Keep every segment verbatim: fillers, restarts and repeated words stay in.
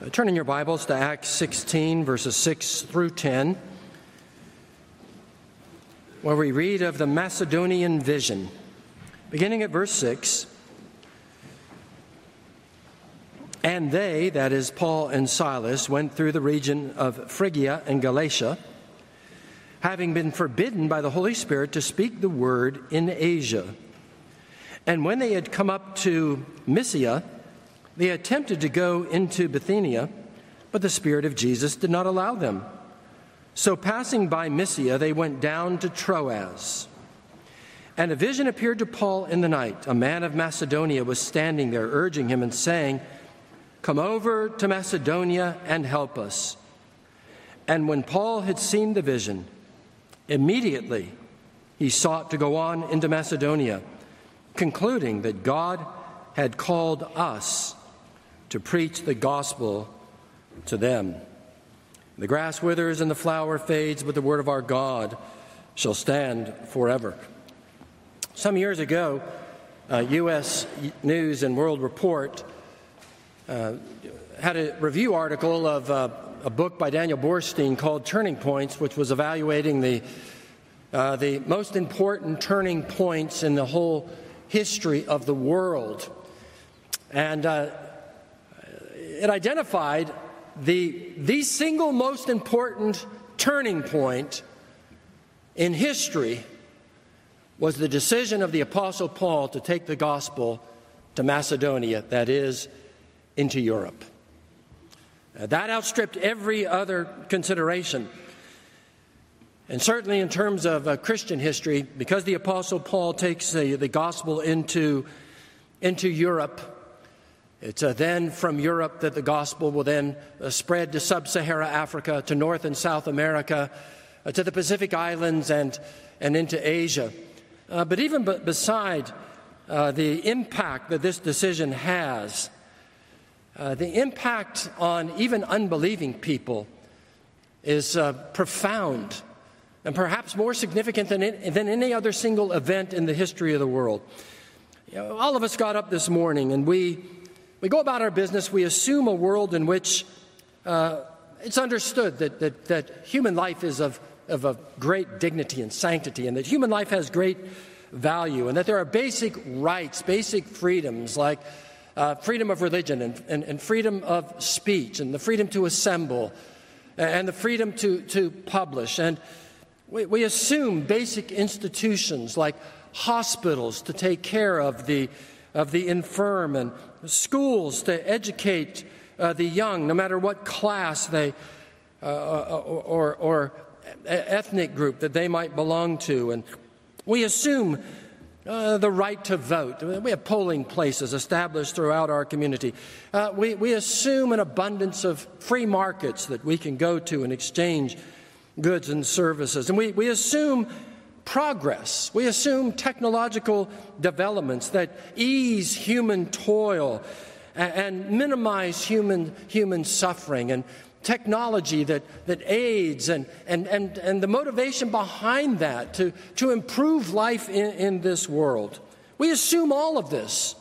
Turn in your Bibles to Acts sixteen, verses six through ten, where we read of the Macedonian vision. Beginning at verse six, "And they," that is Paul and Silas, "went through the region of Phrygia and Galatia, having been forbidden by the Holy Spirit to speak the word in Asia. And when they had come up to Mysia, they attempted to go into Bithynia, but the Spirit of Jesus did not allow them. So passing by Mysia, they went down to Troas. And a vision appeared to Paul in the night. A man of Macedonia was standing there, urging him and saying, 'Come over to Macedonia and help us.' And when Paul had seen the vision, immediately he sought to go on into Macedonia, concluding that God had called us to preach the gospel to them. The grass withers and the flower fades, but the word of our God shall stand forever." Some years ago, uh, U S News and World Report uh, had a review article of uh, a book by Daniel Borstein called Turning Points, which was evaluating the uh, the most important turning points in the whole history of the world. And uh, it identified the, the single most important turning point in history was the decision of the Apostle Paul to take the gospel to Macedonia, that is, into Europe. Uh, that outstripped every other consideration. And certainly in terms of uh, Christian history, because the Apostle Paul takes uh, the gospel into, into Europe, it's uh, then from Europe that the gospel will then uh, spread to sub-Saharan Africa, to North and South America, uh, to the Pacific Islands, and, and into Asia. Uh, but even b- beside uh, the impact that this decision has, uh, the impact on even unbelieving people is uh, profound and perhaps more significant than, in, than any other single event in the history of the world. You know, all of us got up this morning and we We go about our business, we assume a world in which uh, it's understood that, that, that human life is of, of a great dignity and sanctity, and that human life has great value, and that there are basic rights, basic freedoms like uh, freedom of religion and, and, and freedom of speech and the freedom to assemble and the freedom to, to publish. And we, we assume basic institutions like hospitals to take care of the of the infirm, and schools to educate uh, the young, no matter what class they uh, or, or, or ethnic group that they might belong to. And we assume uh, the right to vote. We have polling places established throughout our community. Uh, we, we assume an abundance of free markets that we can go to and exchange goods and services. And we, we assume progress. We assume technological developments that ease human toil and, and minimize human human suffering, and technology that, that aids and, and, and, and the motivation behind that to, to improve life in, in this world. We assume all of this.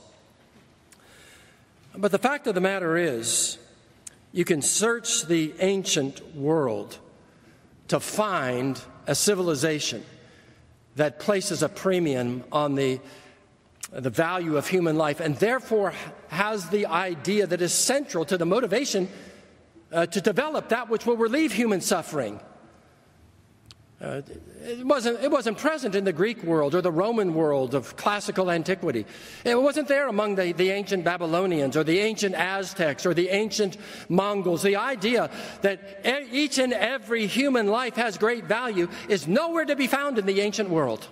But the fact of the matter is, you can search the ancient world to find a civilization that places a premium on the, the value of human life, and therefore has the idea that is central to the motivation uh, to develop that which will relieve human suffering. Uh, it wasn't, it wasn't present in the Greek world or the Roman world of classical antiquity. It wasn't there among the, the ancient Babylonians or the ancient Aztecs or the ancient Mongols. The idea that each and every human life has great value is nowhere to be found in the ancient world.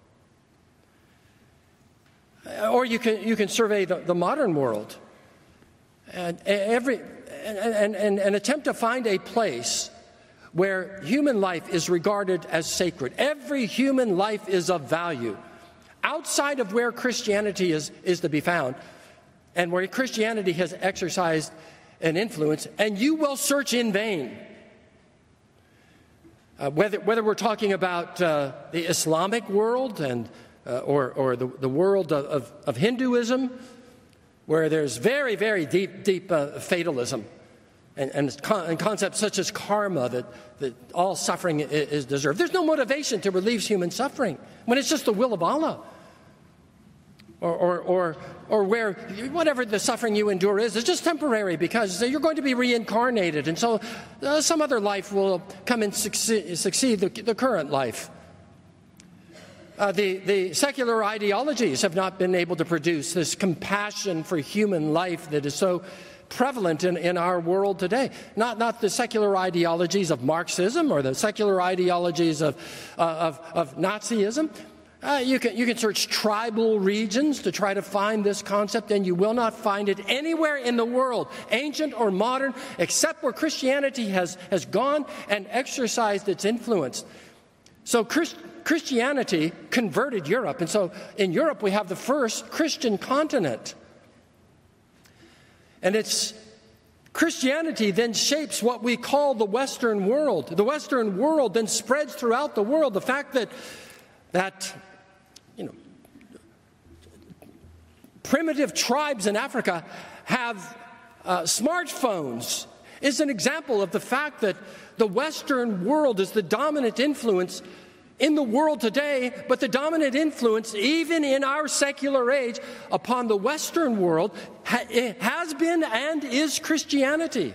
Or you can, you can survey the, the modern world and, every, and, and, and attempt to find a place where human life is regarded as sacred. Every human life is of value. Outside of where Christianity is, is to be found, and where Christianity has exercised an influence, and you will search in vain. Uh, whether, whether we're talking about uh, the Islamic world and uh, or, or the, the world of, of, of Hinduism, where there's very, very deep, deep uh, fatalism. and, and, con- and concepts such as karma, that, that all suffering is, is deserved. There's no motivation to relieve human suffering when it's just the will of Allah. Or, or, or, or where whatever the suffering you endure is, is just temporary because you're going to be reincarnated. And so uh, some other life will come and succeed, succeed the, the current life. Uh, the, the secular ideologies have not been able to produce this compassion for human life that is so prevalent in, in our world today. Not, not the secular ideologies of Marxism or the secular ideologies of, uh, of, of Nazism. Uh, you can you can search tribal regions to try to find this concept, and you will not find it anywhere in the world, ancient or modern, except where Christianity has, has gone and exercised its influence. So Christ, Christianity converted Europe, and so in Europe we have the first Christian continent. And it's Christianity then shapes what we call the Western world. The Western world then spreads throughout the world. The fact that that you know, primitive tribes in Africa have uh, smartphones is an example of the fact that the Western world is the dominant influence in the world today, but the dominant influence, even in our secular age, upon the Western world ha- has been and is Christianity.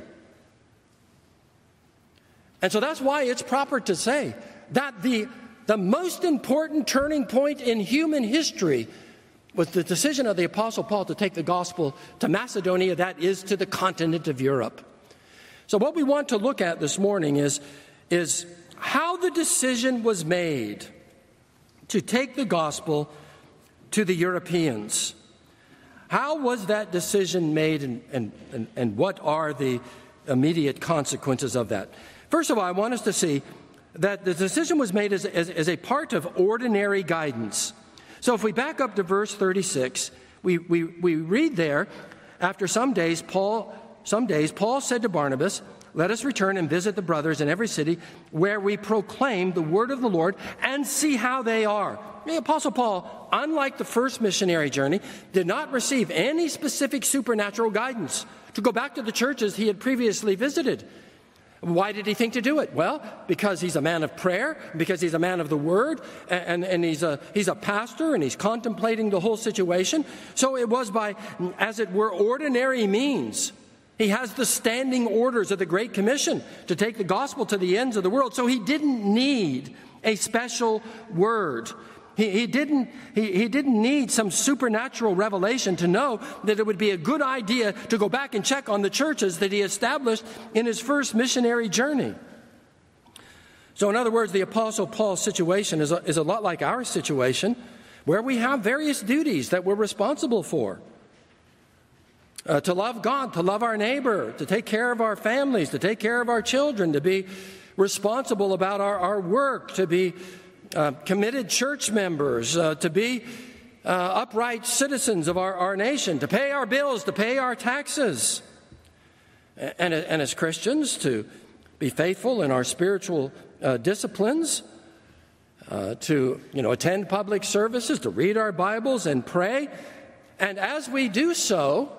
And so that's why it's proper to say that the The most important turning point in human history was the decision of the Apostle Paul to take the gospel to Macedonia, that is, to the continent of Europe. So what we want to look at this morning is, is how the decision was made to take the gospel to the Europeans. How was that decision made, and, and, and, and what are the immediate consequences of that? First of all, I want us to see that the decision was made as, as, as a part of ordinary guidance. So if we back up to verse thirty-six, we, we, we read there, after some days, Paul, some days, Paul said to Barnabas, "Let us return and visit the brothers in every city where we proclaim the word of the Lord and see how they are." The Apostle Paul, unlike the first missionary journey, did not receive any specific supernatural guidance to go back to the churches he had previously visited. Why did he think to do it? Well, because he's a man of prayer, because he's a man of the word, and, and he's a he's a pastor, and he's contemplating the whole situation. So it was by, as it were, ordinary means. He has the standing orders of the Great Commission to take the gospel to the ends of the world. So he didn't need a special word. He, he didn't he, he didn't need some supernatural revelation to know that it would be a good idea to go back and check on the churches that he established in his first missionary journey. So in other words, the Apostle Paul's situation is a, is a lot like our situation, where we have various duties that we're responsible for. Uh, to love God, to love our neighbor, to take care of our families, to take care of our children, to be responsible about our, our work, to be Uh, committed church members, uh, to be uh, upright citizens of our, our nation, to pay our bills, to pay our taxes, and, and as Christians to be faithful in our spiritual uh, disciplines, uh, to you know attend public services, to read our Bibles and pray, and as we do so,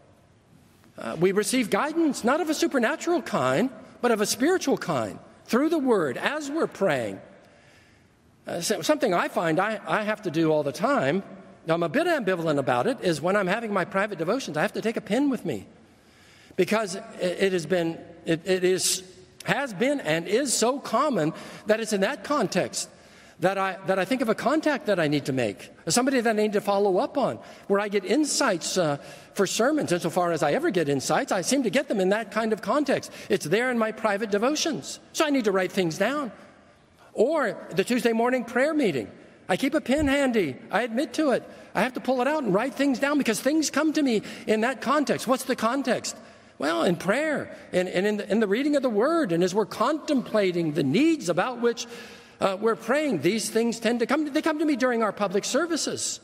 uh, we receive guidance, not of a supernatural kind, but of a spiritual kind, through the Word, as we're praying. Uh, something I find I, I have to do all the time, I'm a bit ambivalent about it, is when I'm having my private devotions, I have to take a pen with me. Because it, it has been, it, it is, has been and is so common that it's in that context that I, that I think of a contact that I need to make, somebody that I need to follow up on, where I get insights uh, for sermons. Insofar as I ever get insights, I seem to get them in that kind of context. It's there in my private devotions. So I need to write things down. Or the Tuesday morning prayer meeting. I keep a pen handy. I admit to it. I have to pull it out and write things down because things come to me in that context. What's the context? Well, in prayer and, and in, the, in the reading of the Word, and as we're contemplating the needs about which uh, we're praying, these things tend to come. They come to me during our public services.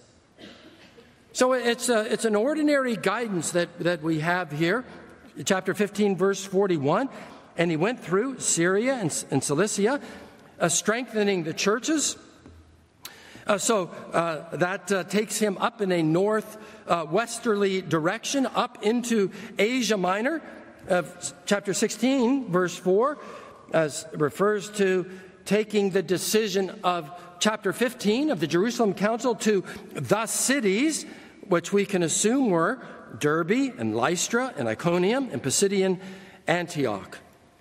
So it's a, it's an ordinary guidance that, that we have here. Chapter fifteen, verse forty-one. And he went through Syria and, and Cilicia, Uh, strengthening the churches. Uh, so uh, that uh, takes him up in a north uh, westerly direction, up into Asia Minor, of chapter sixteen, verse four, as refers to taking the decision of chapter fifteen of the Jerusalem Council to the cities, which we can assume were Derbe and Lystra and Iconium and Pisidian Antioch.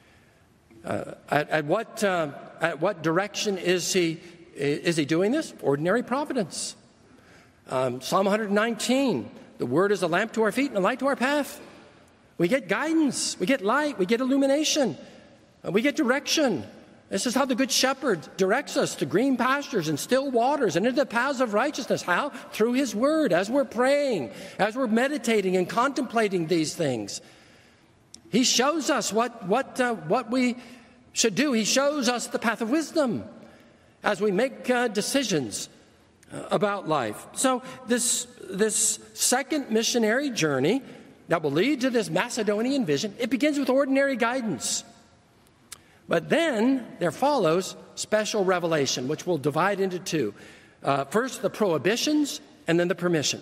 Uh, at, at what uh, at what direction is he is he doing this? Ordinary providence. Um, Psalm one nineteen, the word is a lamp to our feet and a light to our path. We get guidance, we get light, we get illumination, we get direction. This is how the Good Shepherd directs us to green pastures and still waters and into the paths of righteousness. How? Through his word, as we're praying, as we're meditating and contemplating these things. He shows us what, what, uh, what we should do. He shows us the path of wisdom as we make uh, decisions uh, about life. So this, this second missionary journey that will lead to this Macedonian vision, it begins with ordinary guidance. But then there follows special revelation, which we'll divide into two. Uh, first, the prohibitions, and then the permission.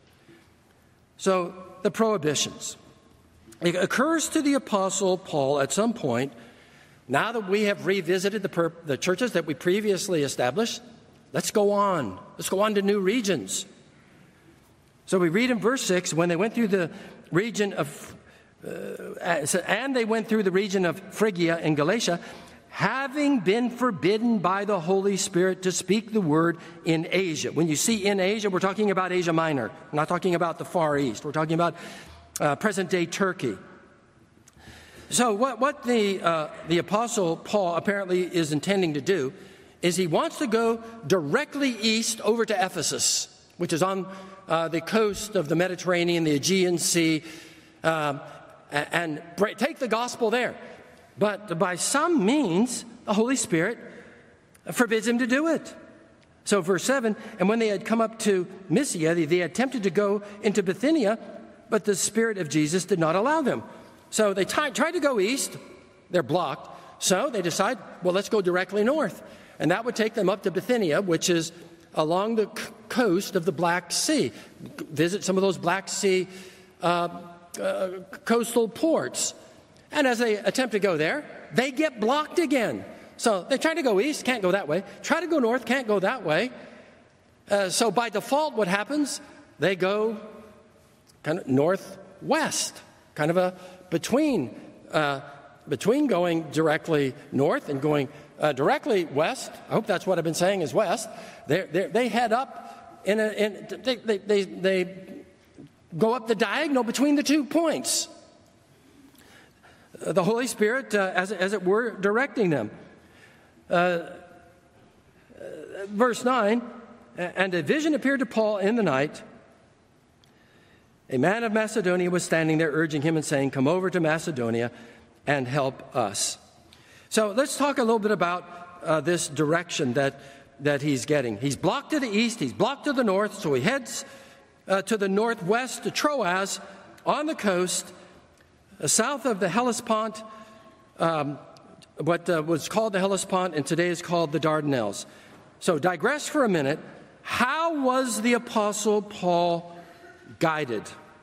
So, the prohibitions. It occurs to the Apostle Paul at some point, now that we have revisited the, per- the churches that we previously established, let's go on. Let's go on to new regions. So we read in verse six, when they went through the region of Uh, and they went through the region of Phrygia and Galatia, having been forbidden by the Holy Spirit to speak the word in Asia. When you see in Asia, we're talking about Asia Minor. We're not talking about the Far East. We're talking about uh, present-day Turkey. So what, what the, uh, the Apostle Paul apparently is intending to do is he wants to go directly east over to Ephesus, which is on uh, the coast of the Mediterranean, the Aegean Sea, uh, and take the gospel there. But by some means, the Holy Spirit forbids him to do it. So verse seven, and when they had come up to Mysia, they, they attempted to go into Bithynia, but the Spirit of Jesus did not allow them. So they t- tried to go east. They're blocked. So they decide, well, let's go directly north. And that would take them up to Bithynia, which is along the c- coast of the Black Sea. Visit some of those Black Sea uh Uh, coastal ports. And as they attempt to go there, they get blocked again. So they try to go east, can't go that way. Try to go north, can't go that way. Uh, so by default, what happens? They go kind of northwest, kind of a between, uh, between going directly north and going uh, directly west. I hope that's what I've been saying is west. They're, they're, they head up in a, in, they, they, they, they go up the diagonal between the two points. The Holy Spirit, uh, as, as it were, directing them. Uh, verse nine, and a vision appeared to Paul in the night. A man of Macedonia was standing there urging him and saying, come over to Macedonia and help us. So let's talk a little bit about uh, this direction that, that he's getting. He's blocked to the east, he's blocked to the north, so he heads Uh, to the northwest, to Troas, on the coast, uh, south of the Hellespont, um, what uh, was called the Hellespont and today is called the Dardanelles. So digress for a minute. How was the Apostle Paul guided?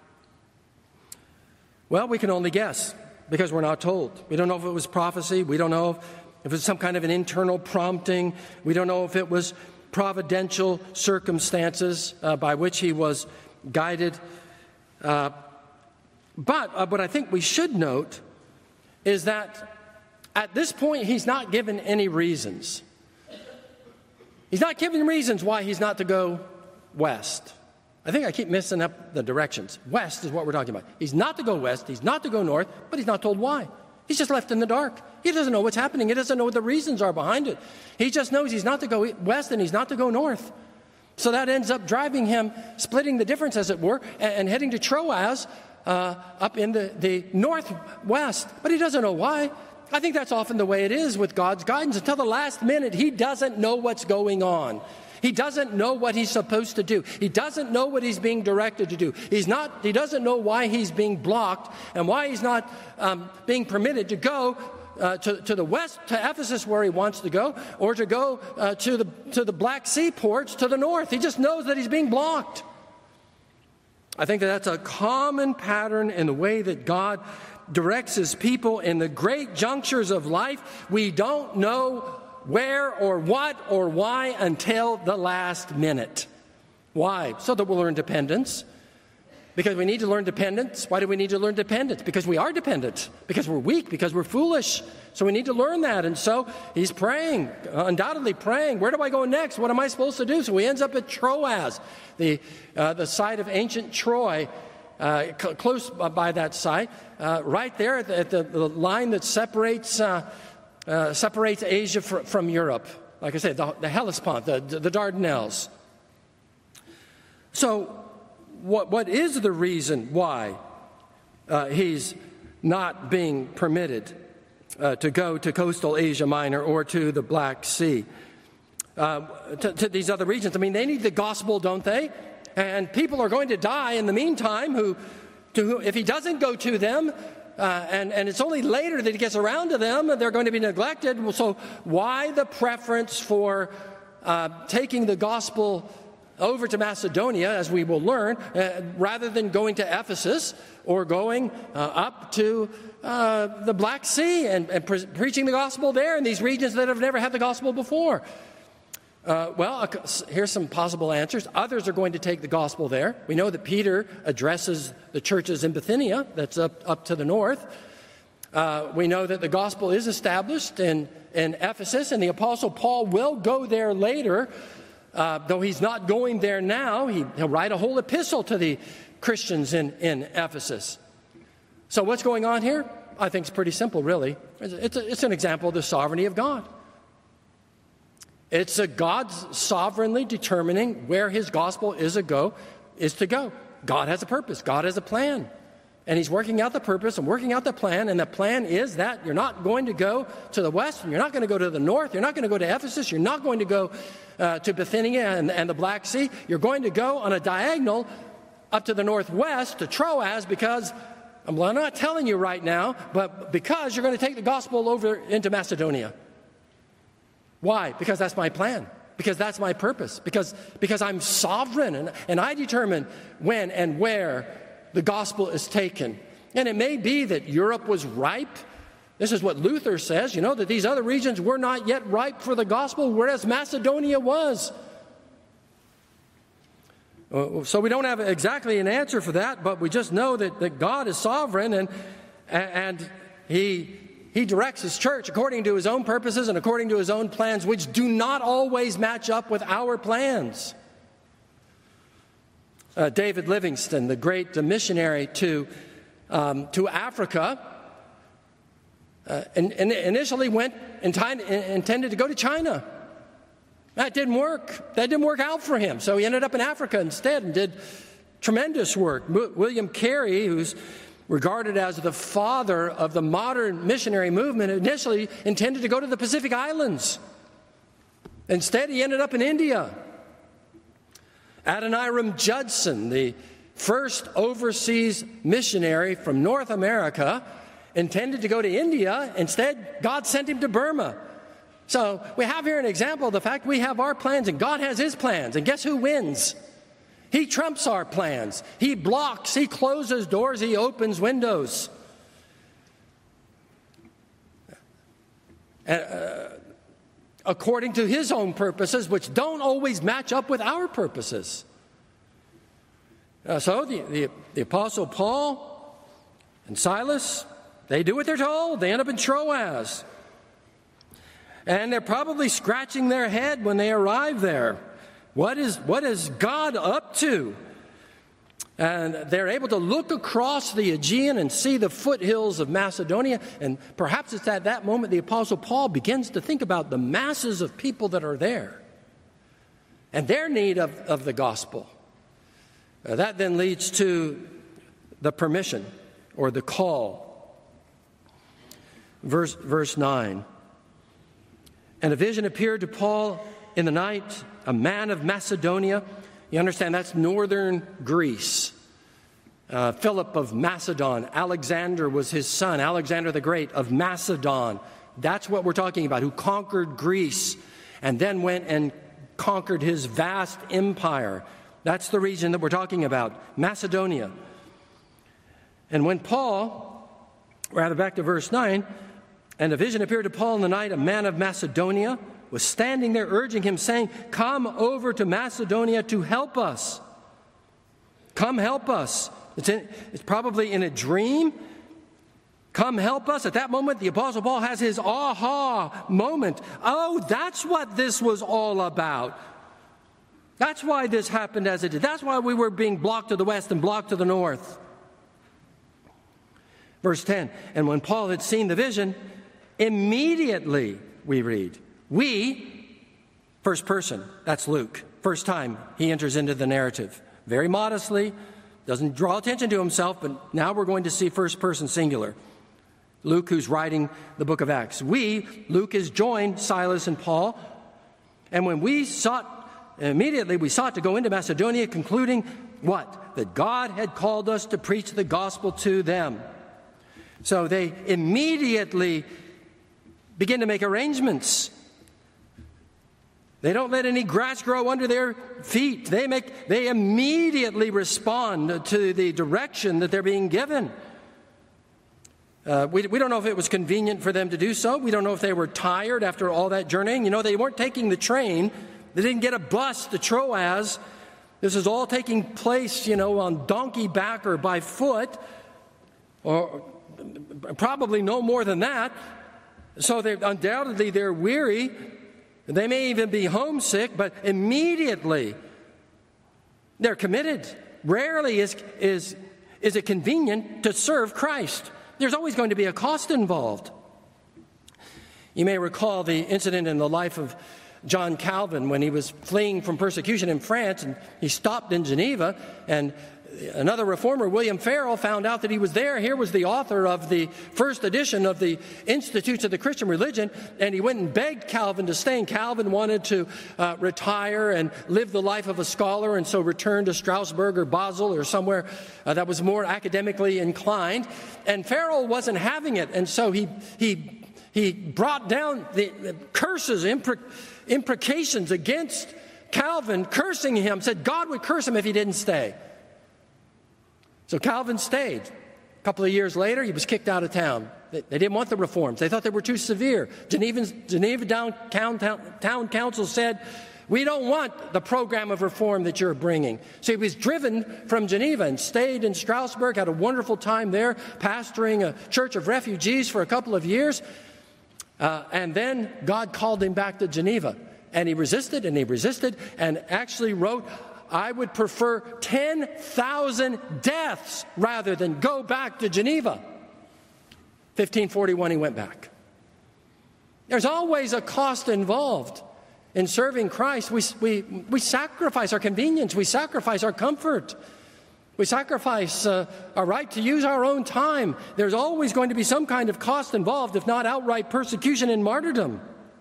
Well, we can only guess because we're not told. We don't know if it was prophecy. We don't know if, if it was some kind of an internal prompting. We don't know if it was providential circumstances uh, by which he was guided. Uh, but uh, what I think we should note is that at this point, he's not given any reasons. He's not given reasons why he's not to go west. I think I keep messing up the directions. West is what we're talking about. He's not to go west, he's not to go north, but he's not told why. He's just left in the dark. He doesn't know what's happening. He doesn't know what the reasons are behind it. He just knows he's not to go west and he's not to go north. So that ends up driving him, splitting the difference, as it were, and, and heading to Troas uh, up in the, the northwest. But he doesn't know why. I think that's often the way it is with God's guidance. Until the last minute, he doesn't know what's going on. He doesn't know what he's supposed to do. He doesn't know what he's being directed to do. He's not, he doesn't know why he's being blocked and why he's not um, being permitted to go uh, to, to the west, to Ephesus where he wants to go, or to go uh, to, the, to the Black Sea ports to the north. He just knows that he's being blocked. I think that that's a common pattern in the way that God directs his people in the great junctures of life. We don't know where or what or why until the last minute. Why? So that we'll learn dependence. Because we need to learn dependence. Why do we need to learn dependence? Because we are dependent. Because we're weak. Because we're foolish. So we need to learn that. And so he's praying, undoubtedly praying. Where do I go next? What am I supposed to do? So he ends up at Troas, the uh, the site of ancient Troy, uh, c- close by that site, uh, right there at the, at the, the line that separates uh, uh, separates Asia fr- from Europe. Like I said, the, the Hellespont, the, the Dardanelles. So what what is the reason why uh, he's not being permitted Uh, to go to coastal Asia Minor or to the Black Sea, uh, to, to these other regions? I mean, they need the gospel, don't they? And people are going to die in the meantime who, to who, if he doesn't go to them, uh, and, and it's only later that he gets around to them, they're going to be neglected. So why the preference for uh, taking the gospel over to Macedonia, as we will learn, uh, rather than going to Ephesus or going uh, up to uh, the Black Sea and, and pre- preaching the gospel there in these regions that have never had the gospel before? Uh, well, uh, here's some possible answers. Others are going to take the gospel there. We know that Peter addresses the churches in Bithynia, that's up, up to the north. Uh, we know that the gospel is established in, in Ephesus, and the Apostle Paul will go there later. Uh, though he's not going there now, he, he'll write a whole epistle to the Christians in, in Ephesus. So what's going on here? I think it's pretty simple, really. It's, a, it's an example of the sovereignty of God. It's a God sovereignly determining where his gospel is, a go, is to go. God has a purpose. God has a plan. And he's working out the purpose and working out the plan, and the plan is that you're not going to go to the west, and you're not going to go to the north, you're not going to go to Ephesus, you're not going to go uh, to Bithynia and, and the Black Sea. You're going to go on a diagonal up to the northwest to Troas, because, well, I'm not telling you right now, but because you're going to take the gospel over into Macedonia. Why? Because that's my plan. Because that's my purpose. Because, because I'm sovereign, and, and I determine when and where the gospel is taken. And it may be that Europe was ripe. This is what Luther says, you know, that these other regions were not yet ripe for the gospel, whereas Macedonia was. So we don't have exactly an answer for that, but we just know that, that God is sovereign, and, and he, he directs his church according to his own purposes and according to his own plans, which do not always match up with our plans. Uh, David Livingstone, the great uh, missionary to um, to Africa, uh, and, and initially went and t- intended to go to China. That didn't work. That didn't work out for him. So he ended up in Africa instead and did tremendous work. M- William Carey, who's regarded as the father of the modern missionary movement, initially intended to go to the Pacific Islands. Instead, he ended up in India. Adoniram Judson, the first overseas missionary from North America, intended to go to India. Instead, God sent him to Burma. So we have here an example of the fact we have our plans and God has his plans. And guess who wins? He trumps our plans. He blocks, he closes doors, he opens windows. Uh, according to his own purposes, which don't always match up with our purposes. Uh, so the, the, the Apostle Paul and Silas, they do what they're told. They end up in Troas. And they're probably scratching their head when they arrive there. What is, what is God up to? And they're able to look across the Aegean and see the foothills of Macedonia. And perhaps it's at that moment the Apostle Paul begins to think about the masses of people that are there and their need of, of the gospel. Uh, that then leads to the permission or the call. Verse, verse nine. And a vision appeared to Paul in the night, a man of Macedonia. You understand, that's northern Greece. Uh, Philip of Macedon. Alexander was his son. Alexander the Great of Macedon. That's what we're talking about, who conquered Greece and then went and conquered his vast empire. That's the region that we're talking about, Macedonia. And when Paul Rather, back to verse nine. And a vision appeared to Paul in the night. A man of Macedonia was standing there urging him, saying, "Come over to Macedonia to help us. Come help us." It's, in, it's probably in a dream. Come help us. At that moment, the Apostle Paul has his aha moment. Oh, that's what this was all about. That's why this happened as it did. That's why we were being blocked to the west and blocked to the north. Verse ten, and when Paul had seen the vision, immediately, we read, we, first person, that's Luke, first time he enters into the narrative. Very modestly, doesn't draw attention to himself, but now we're going to see first person singular. Luke, who's writing the book of Acts. We, Luke, has joined Silas and Paul, and when we sought, immediately we sought to go into Macedonia, concluding what? That God had called us to preach the gospel to them. So they immediately begin to make arrangements. They don't let any grass grow under their feet. They make, they immediately respond to the direction that they're being given. Uh, we, we don't know if it was convenient for them to do so. We don't know if they were tired after all that journeying. You know, they weren't taking the train. They didn't get a bus to Troas. This is all taking place, you know, on donkey back or by foot, or probably no more than that. So they're, undoubtedly they're weary. They may even be homesick, but immediately they're committed. Rarely is, is, is it convenient to serve Christ. There's always going to be a cost involved. You may recall the incident in the life of John Calvin when he was fleeing from persecution in France, and he stopped in Geneva, and another reformer, William Farel, found out that he was there. Here was the author of the first edition of the Institutes of the Christian Religion, and he went and begged Calvin to stay. And Calvin wanted to uh, retire and live the life of a scholar, and so returned to Strasbourg or Basel or somewhere uh, that was more academically inclined. And Farel wasn't having it, and so he he he brought down the, the curses, impre, imprecations against Calvin, cursing him, said God would curse him if he didn't stay. So Calvin stayed. A couple of years later, he was kicked out of town. They, they didn't want the reforms. They thought they were too severe. Geneva's, Geneva downtown town, town council said, we don't want the program of reform that you're bringing. So he was driven from Geneva and stayed in Strasbourg, had a wonderful time there, pastoring a church of refugees for a couple of years. Uh, and then God called him back to Geneva. And he resisted and he resisted and actually wrote, I would prefer ten thousand deaths rather than go back to Geneva. fifteen forty-one, he went back. There's always a cost involved in serving Christ. We, we, we sacrifice our convenience. We sacrifice our comfort. We sacrifice uh, our right to use our own time. There's always going to be some kind of cost involved, if not outright persecution and martyrdom.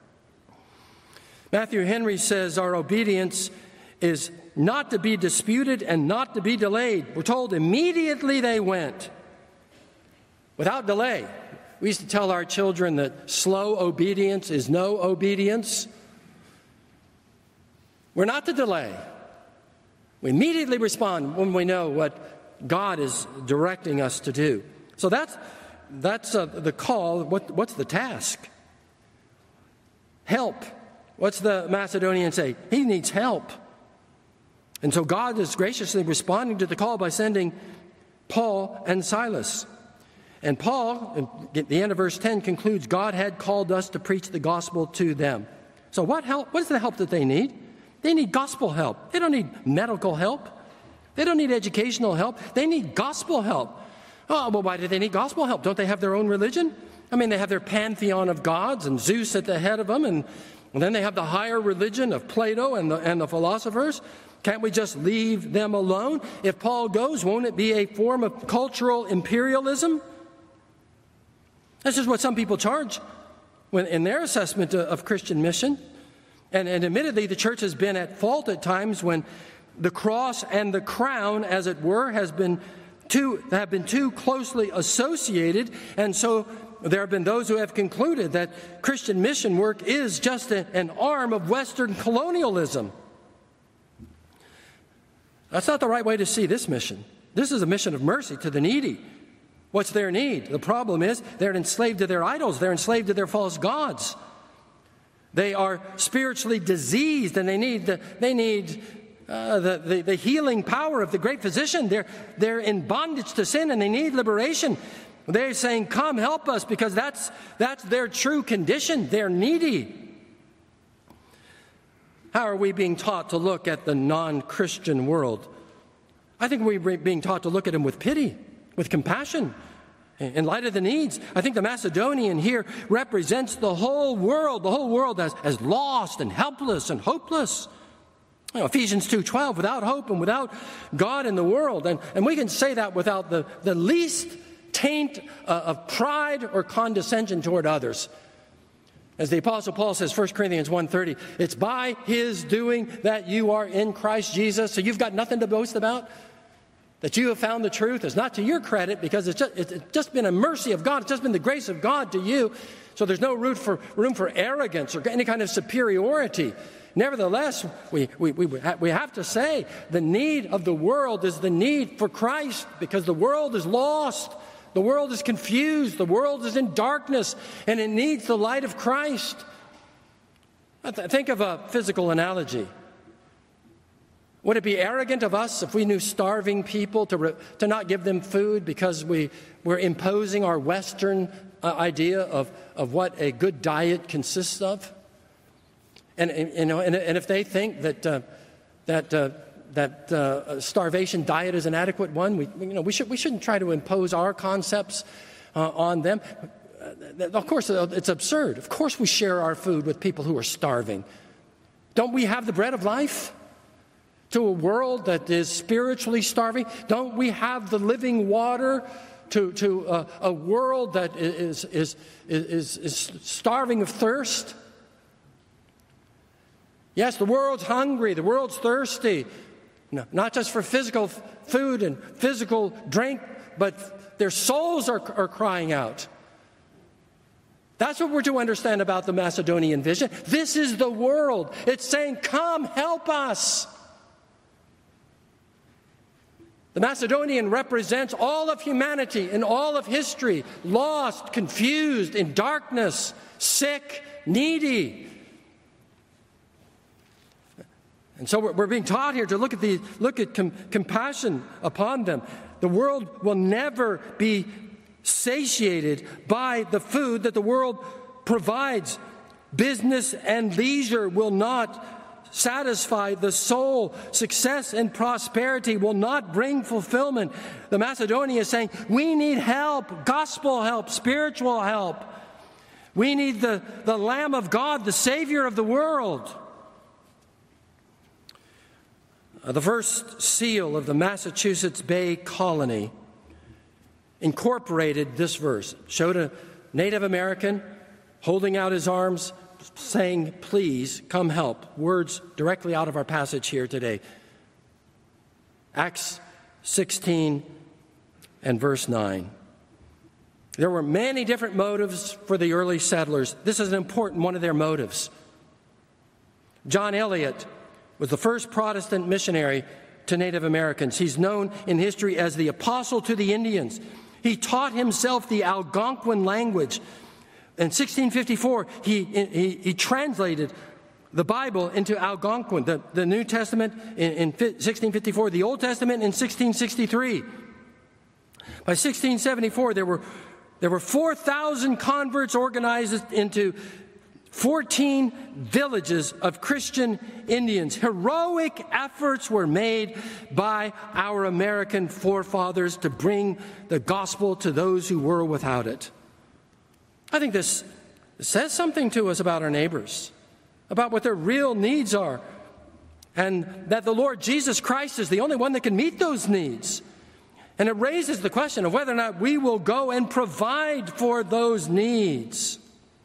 Matthew Henry says our obedience is not to be disputed and not to be delayed. We're told immediately they went, without delay. We used to tell our children that slow obedience is no obedience. We're not to delay. We immediately respond when we know what God is directing us to do. So that's, that's uh, the call. What, what's the task? Help. What's the Macedonian say? He needs help. And so God is graciously responding to the call by sending Paul and Silas. And Paul, at the end of verse ten, concludes, God had called us to preach the gospel to them. So what help? What is the help that they need? They need gospel help. They don't need medical help. They don't need educational help. They need gospel help. Oh, well, why do they need gospel help? Don't they have their own religion? I mean, they have their pantheon of gods and Zeus at the head of them, and, and then they have the higher religion of Plato and the, and the philosophers. Can't we just leave them alone? If Paul goes, won't it be a form of cultural imperialism? This is what some people charge when, in their assessment of Christian mission. And, and admittedly, the church has been at fault at times when the cross and the crown, as it were, has been too, have been too closely associated. And so there have been those who have concluded that Christian mission work is just a, an arm of Western colonialism. That's not the right way to see this mission. This is a mission of mercy to the needy. What's their need? The problem is they're enslaved to their idols. They're enslaved to their false gods. They are spiritually diseased, and they need the, they need uh, the, the, the healing power of the great physician. They're, they're in bondage to sin, and they need liberation. They're saying, come help us, because that's, that's their true condition. They're needy. How are we being taught to look at the non-Christian world? I think we're being taught to look at them with pity, with compassion, in light of the needs. I think the Macedonian here represents the whole world, the whole world as, as lost and helpless and hopeless. You know, Ephesians two twelve, without hope and without God in the world. And, and we can say that without the, the least taint uh, of pride or condescension toward others. As the Apostle Paul says, First Corinthians one thirty, it's by his doing that you are in Christ Jesus. So you've got nothing to boast about? That you have found the truth is not to your credit, because it's just, it's just been a mercy of God. It's just been the grace of God to you. So there's no room for, room for arrogance or any kind of superiority. Nevertheless, we, we, we, we have to say the need of the world is the need for Christ, because the world is lost. The world is confused. The world is in darkness, and it needs the light of Christ. Think of a physical analogy. Would it be arrogant of us if we knew starving people to, re, to not give them food because we, we're imposing our Western uh, idea of, of what a good diet consists of? And, and, you know, and, and if they think that, uh, that, uh, that uh, starvation diet is an adequate one, we, you know, we, should, we shouldn't try to impose our concepts uh, on them. Of course, it's absurd. Of course we share our food with people who are starving. Don't we have the bread of life? To a world that is spiritually starving? Don't we have the living water to, to a, a world that is, is, is, is starving of thirst? Yes, the world's hungry, the world's thirsty, no, not just for physical food and physical drink, but their souls are, are crying out. That's what we're to understand about the Macedonian vision. This is the world. It's saying, come help us. The Macedonian represents all of humanity and all of history, lost, confused, in darkness, sick, needy. And so we're being taught here to look at the look at com- compassion upon them. The world will never be satiated by the food that the world provides. Business and leisure will not satisfy the soul. Success and prosperity will not bring fulfillment. The Macedonian is saying, we need help, gospel help, spiritual help. We need the, the Lamb of God, the Savior of the world. Uh, the first seal of the Massachusetts Bay Colony incorporated this verse, showed a Native American holding out his arms, saying, please, come help. Words directly out of our passage here today. Acts sixteen and verse nine. There were many different motives for the early settlers. This is an important one of their motives. John Eliot was the first Protestant missionary to Native Americans. He's known in history as the apostle to the Indians. He taught himself the Algonquin language. In sixteen fifty-four, he, he, he translated the Bible into Algonquin, the, the New Testament in, in sixteen fifty-four, the Old Testament in sixteen sixty-three. By sixteen seventy-four, there were, there were four thousand converts organized into fourteen villages of Christian Indians. Heroic efforts were made by our American forefathers to bring the gospel to those who were without it. I think this says something to us about our neighbors, about what their real needs are, and that the Lord Jesus Christ is the only one that can meet those needs. And it raises the question of whether or not we will go and provide for those needs.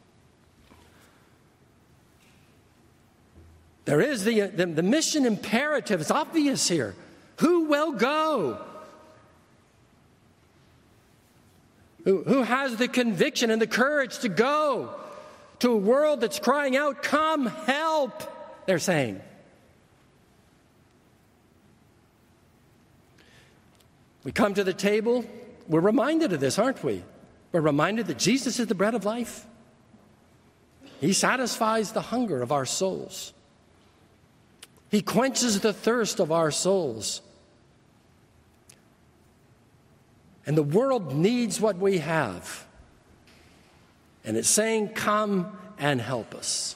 There is the, the, the mission imperative. It's obvious here. Who will go? Who, who has the conviction and the courage to go to a world that's crying out, come help, they're saying. We come to the table we're reminded of this, aren't we? We're reminded that Jesus is the bread of life. He satisfies the hunger of our souls. He quenches the thirst of our souls. And the world needs what we have. And it's saying, come and help us.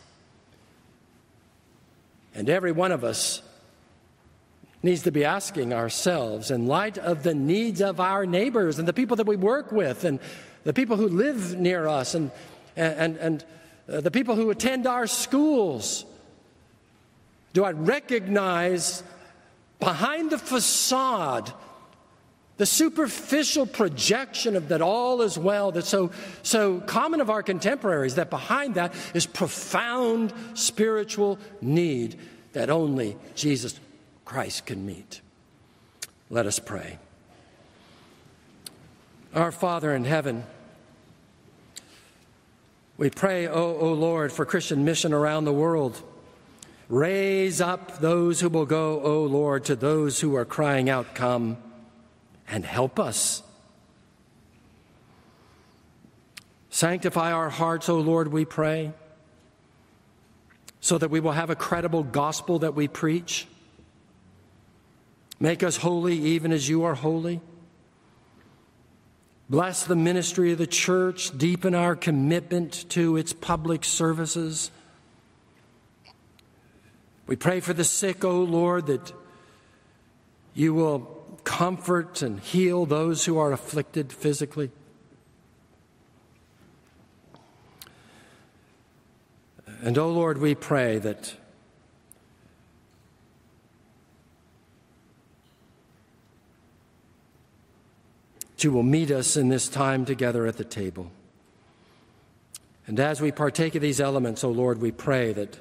And every one of us needs to be asking ourselves, in light of the needs of our neighbors and the people that we work with and the people who live near us and, and, and uh, the people who attend our schools, do I recognize behind the facade, the superficial projection of that all is well, that's so, so common of our contemporaries, that behind that is profound spiritual need that only Jesus Christ can meet? Let us pray. Our Father in heaven, we pray, O, o Lord, for Christian mission around the world. Raise up those who will go, O Lord, to those who are crying out, come and help us. Sanctify our hearts, O Lord, we pray, so that we will have a credible gospel that we preach. Make us holy even as you are holy. Bless the ministry of the church. Deepen our commitment to its public services. We pray for the sick, O Lord, that you will comfort and heal those who are afflicted physically. And, O Lord, we pray that you will meet us in this time together at the table. And as we partake of these elements, O Lord, we pray that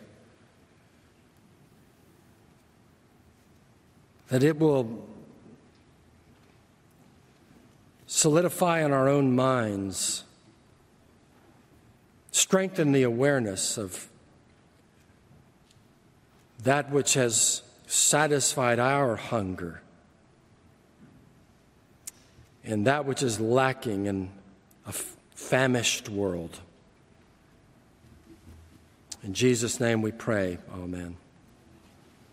that it will solidify in our own minds, strengthen the awareness of that which has satisfied our hunger and that which is lacking in a famished world. In Jesus' name we pray. Amen.